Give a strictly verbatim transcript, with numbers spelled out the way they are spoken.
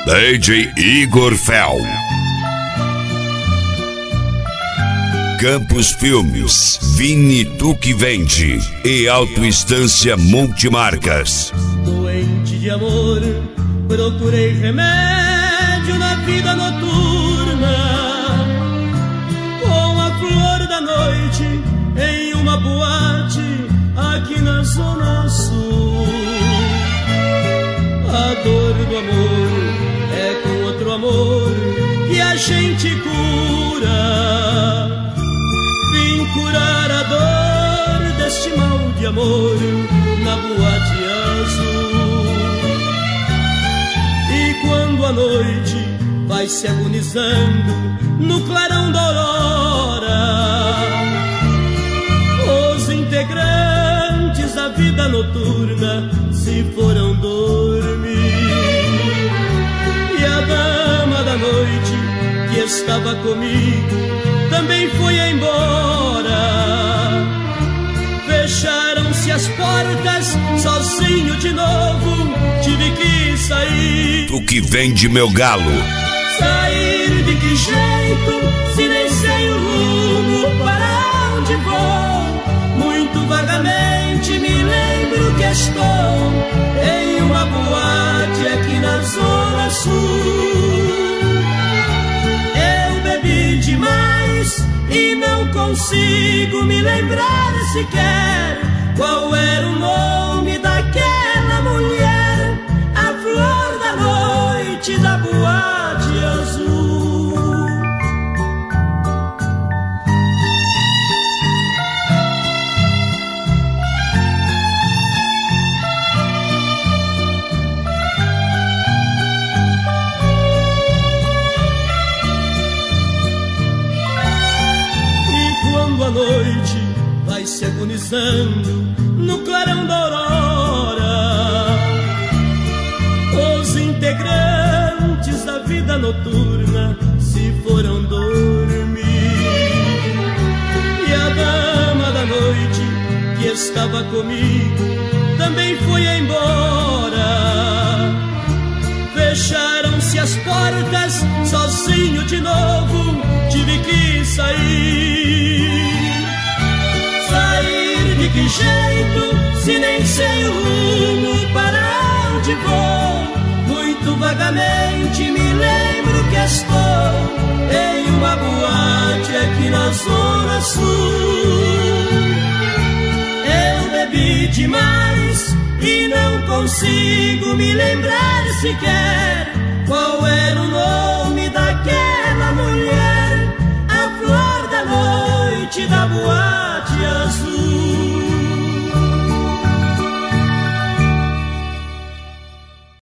D J Igor Fel. Campos Filmes, Vini Tu Que Vende e Autoinstância Multimarcas. Doente de amor, procurei remédio na vida noturna, com a flor da noite em uma boate aqui na Zona Sul. A dor do amor é com outro amor que a gente cura. Vim curar a dor deste mal de amor na boate azul. E quando a noite vai se agonizando no clarão da aurora, os integrantes da vida noturna se foram dormir. E a dama da noite que estava comigo também foi embora. Fecharam-se as portas, sozinho de novo tive que sair. Tu que vende meu galo. Sair de que jeito, se nem sei o rumo, para onde vou? Muito vagamente me lembro que estou em uma boate aqui na Zona Sul. Eu bebi demais e não consigo me lembrar sequer qual era o nome daquela mulher, a flor da noite da boate azul. A noite vai se agonizando no clarão da aurora, os integrantes da vida noturna se foram dormir. E a dama da noite que estava comigo também foi embora. Fecharam-se as portas, sozinho de novo tive que sair. Sair de que jeito, se nem sei o rumo, para onde vou? Muito vagamente me lembro que estou em uma boate aqui na Zona Sul. Eu bebi demais e não consigo me lembrar sequer qual era o nome daquela mulher, a flor da noite da boate